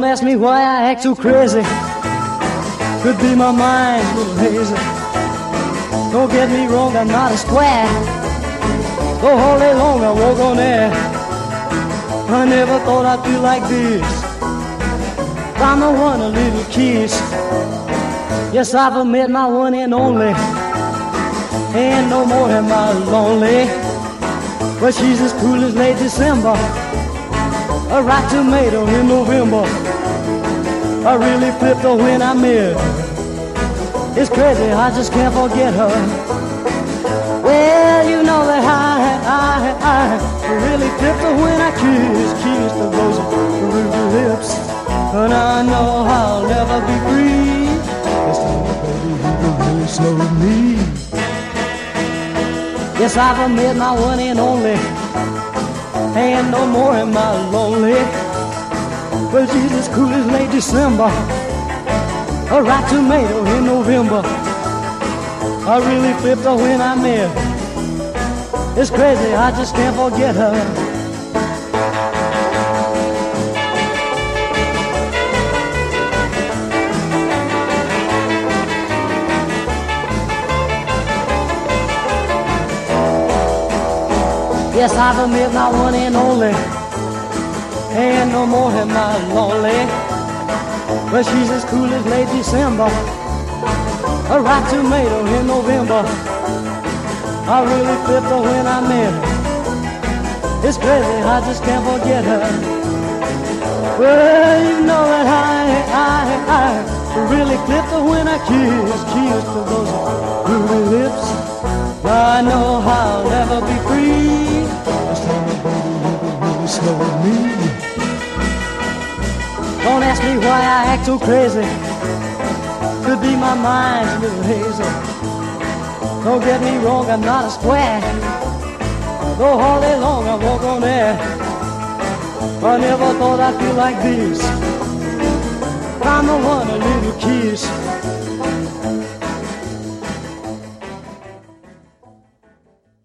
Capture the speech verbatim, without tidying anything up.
ask me why I act so crazy. Could be my mind's a little hazy. Don't get me wrong, I'm not a square. Go all day long, I walk on air. I never thought I'd feel like this. I'm the one, a little kiss. Yes, I've met my one and only. And no more am I lonely. But she's as cool as late December, a ripe tomato in November. I really flipped her when I met her. It's crazy, I just can't forget her. Well, you know that I, I, I really flipped her when I kissed, kissed her those ruby lips. And I know I'll never be free. This time, baby, you can really slow me. Yes, I've met my one and only, and no more am I lonely. Well, she's as cool as late December, a ripe tomato in November. I really flipped her when I met her. It's crazy, I just can't forget her. Yes, I've met my one and only, and no more am I lonely. But she's as cool as late December, a ripe tomato in November. I really flipped her when I met her. It's crazy, I just can't forget her. Well, you know that I, I, I really flipped her when I kissed, kissed her those ruby lips. I know I'll never be free. This time, baby, you can really slow me. Don't ask me why I act so crazy. Could be my mind's a little hazy. Don't get me wrong, I'm not a square. Though all day long I walk on air. I never thought I'd feel like this. I'm the one, a little kiss.